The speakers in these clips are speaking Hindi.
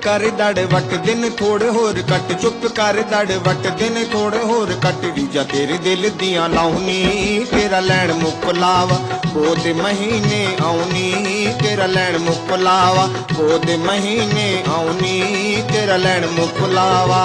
कर दड़ वट दिन थोड़े होर कट, चुप कर दड़ वट दिन थोड़े होर कट, रीजा तेरे दिल दियां लाउनी तेरा लैन मुकलावा, पोद महीने आउनी तेरा लैन मुकलावा, पोद महीने आउनी तेरा लैन मुकलावा।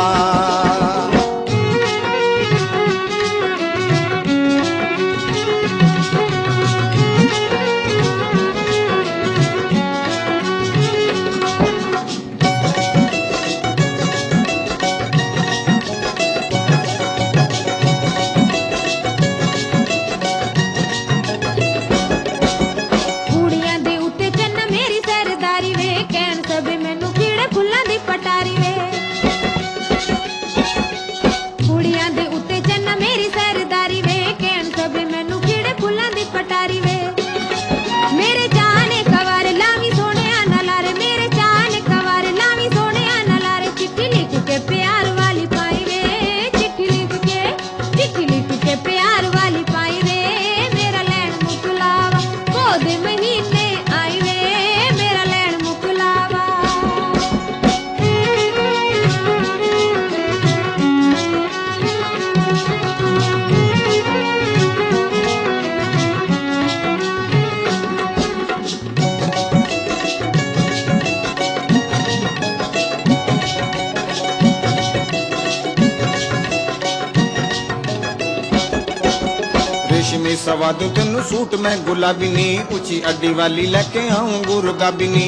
रेशमी सवा दूं तेनू सूट मैं गुलाबी नी, उची अड्डी वाली लेके आऊं गुरगाबी नी।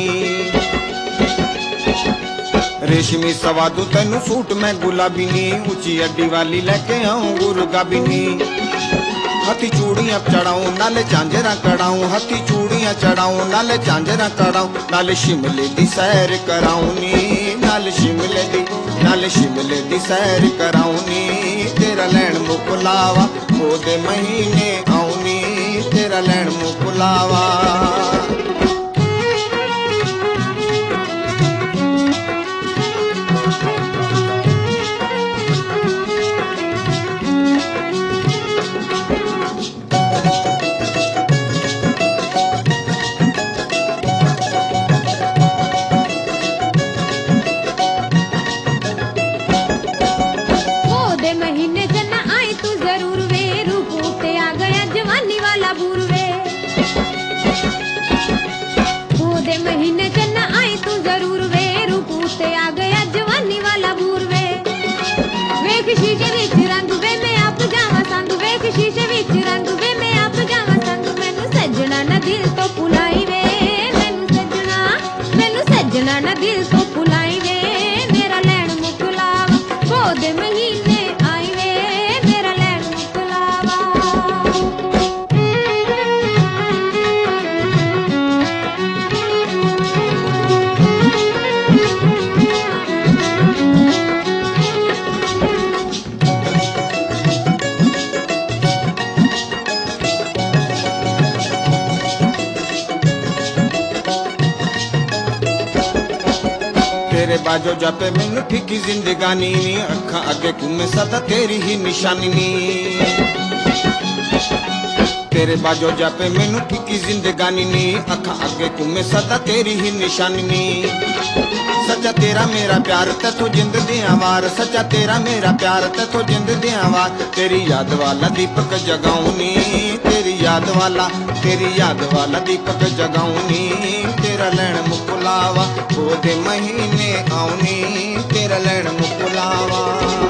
रेशमी सवा दूं तेनू सूट मैं गुलाबी नी, उची अड्डी वाली लेके आऊं गुरगाबी नी। हथी चूड़ियां चढ़ाऊं नाले झांझरा कड़ाऊं, हथी चूड़ियां चढ़ाऊं नाले झांझरा कड़ाऊं, नाले शिमले दी सैर कराऊं नी, नाले शिमले दी सैर कराऊं नी तेरा लैन मुकलावा, पोदे महीने आऊनी तेरा लैन मुकलावा। महीने चन्ना आई तू जरूर वे, रूप ते आ गया जवानी वाला बूर वे। वेख शीशे विच रंग वे मैं आप जावा संग, वेख शीशे विच रंग वे मैं आप जावा संग, मैनू सजना ना दिल तो भुलाई वे, मैनू सजना ना दिल तो भुलाई वे, मेरा लैन मुकलावा, पोद महीने आई वे मेरा लैन मुकलावा। तेरे बाजो जापे मैनू फिकी जिंदगानी नी, अखा अगे घूमे सदा तेरी ही निशानी नी। तेरे बाजो जापे मैनू फिकी जिंदगानी नी, अखा अगे घूमे सदा तेरी ही निशानी नी। सच्चा तेरा मेरा प्यार तैथों जिंद दियां वार, सच्चा तेरा मेरा प्यार तैथों जिंद दियां वार, तेरी याद वाला दीपक जगाऊं नी, तेरी याद वाला दीपक जगाऊं नी तेरा लैन मुकलावा, पोदे महीने आऊनी तेरा लैन मुकलावा।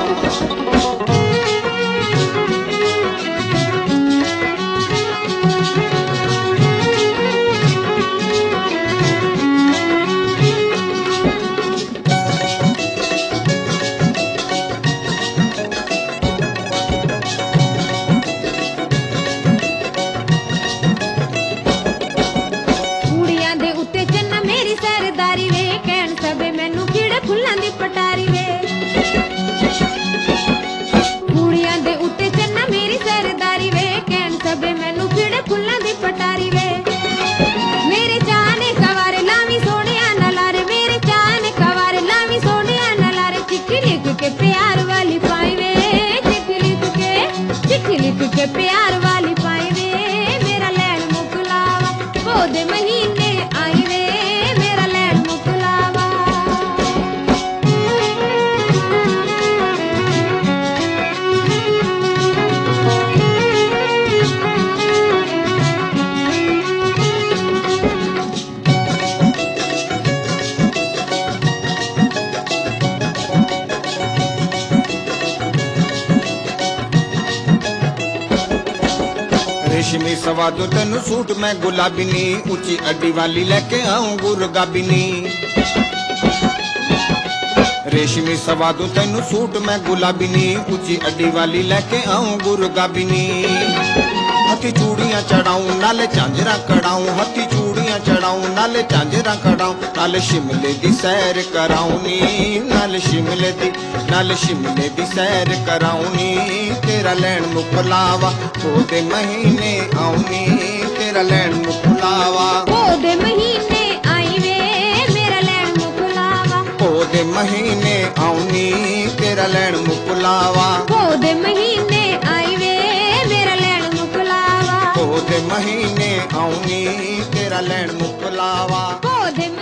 के प्यार वाली पाई वे मेरा लैन मुकलावा, पोदे महीने आई वे मेरा लैन मुकलावा। ਰੇਸ਼ਮੀ ਸਵਾ ਦੂੰ ਤੈਨੂੰ ਸੂਟ ਮੈਂ ਗੁਲਾਬੀ ਨੀ ਉੱਚੀ ਅੱਡੀ ਵਾਲੀ ਲੈ ਕੇ ਆਉਂ ਗੁਰਗਾਬੀ ਨੀ ਰੇਸ਼ਮੀ ਸਵਾ ਦੂੰ ਤੈਨੂੰ ਸੂਟ ਮੈਂ ਗੁਲਾਬੀ ਨੀ ਉੱਚੀ ਅੱਡੀ ਵਾਲੀ ਲੈ ਕੇ ਆਉਂ ਗੁਰਗਾਬੀ ਨੀ ਹੱਥੀ ਚੂੜੀਆਂ ਚੜਾਉਂ ਨਾਲੇ ਝਾਂਜਰਾਂ ਕਢਾਉਂ ਹੱਥੀ ਚੂੜੀਆਂ ਚੜਾਉਂ ਨਾਲੇ ਝਾਂਜਰਾਂ ਕਢਾਉਂ ਨਾਲ ਸ਼ਿਮਲੇ ਦੀ ਸੈਰ ਕਰਾਉਣੀ ਨਾਲ ਸ਼ਿਮਲੇ ਦੀ ਸੈਰ ਕਰਾਉਣੀ ਤੇਰਾ ਲੈਣ ਮੁਕਲਾਵਾ ਉਹਦੇ ਮਹੀਨੇ ਆਉਣੀ ਤੇਰਾ ਲੈਣ ਮੁਕਲਾਵਾ ਉਹਦੇ ਮਹੀਨੇ ਆਈ ਵੇ ਮੇਰਾ ਲੈਣ ਮੁਕਲਾਵਾ ਉਹਦੇ ਮਹੀਨੇ ਆਉਣੀ ਤੇਰਾ ਲੈਣ ਮੁਕਲਾਵਾ ਉਹਦੇ ਮਹੀਨੇ ਆਈ ਵੇ ਮੇਰਾ ਲੈਣ ਮੁਕਲਾਵਾ ਉਹਦੇ ਮਹੀਨੇ ਆਉਣੀ ਤੇਰਾ ਲੈਣ ਮੁਕਲਾਵਾ ਉਹਦੇ